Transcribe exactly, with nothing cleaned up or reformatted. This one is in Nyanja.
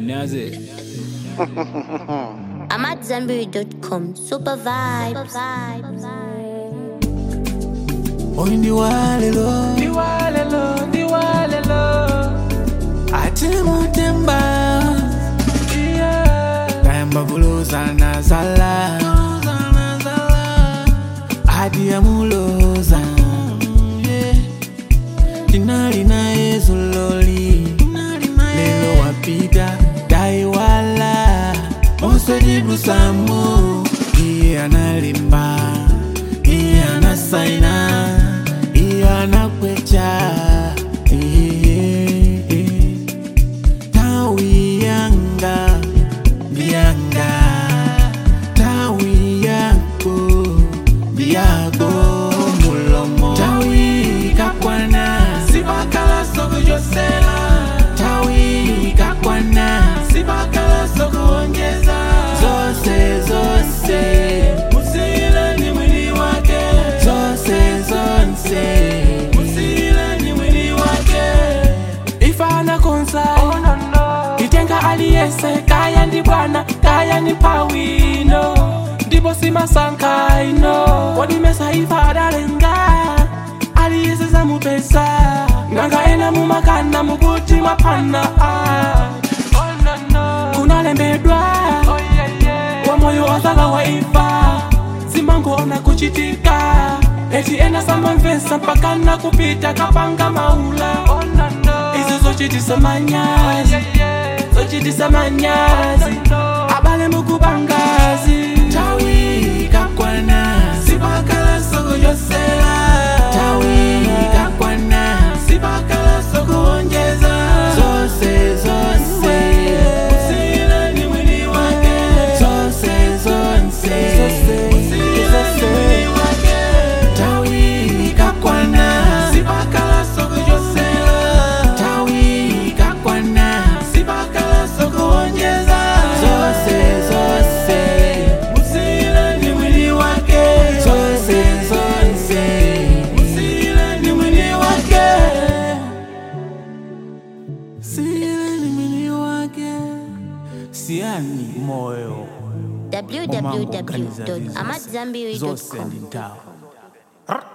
Nazi. I'm at Zambiri dot com. Super vibes. Oh, ndiwale lo, Ndiwale lo, ndiwale lo. ati mutemba, Yeah. kayamba kuloza na zala, adi ya muloza, tinali na yezu loli, lelo wapita, dai wala, oso jibu samu, iye analimba, iye anasaina, iye anakwecha, iye, iye. Tawi yanga, bianga, tawi yako, biago, mulomo. Tawi kakwana, Sibakala soko josela. tawi kakwana, Sibakala soko ongeza. zose zose, Musila ni mwili wake. zose zonse. Musila ni mwili wake. Ifana konsa. Oh no no. Itenga aliyese kaya ndi bwana, kaya ni pawino. Ndipo simasanka ino. Wadi mesa ifa adalenga. Aliyese za mupesa. Nanga ena mumakana mukuti mapana. Oh no no. Kuna lembedwa. Oh yeah yeah. Wa moyo wasala wa ifa. Simango kuchitika. Eti ena sama mvesa mpaka na kupita kapanga maula. Oh no no. Izi zochitisa manyazi. Zochitisa manyazi. Abale mukubangazi. Tawi kakwana, Sibakala soko josela. tawi kakwana, Sibakala soko ongeza. zose zose, Musila ni mwili wake. zose zonse. Musila ni mwili wake. Tawi kakwana, Sibakala soko josela. tawi kakwana, Sibakala soko ongeza. zose zose, Musila ni mwili wake. zose zonse. Musila ni mwili wake. Sile ni mini wake, siani moyo, w w w dot amat zambiri dot zose com. ndintawa.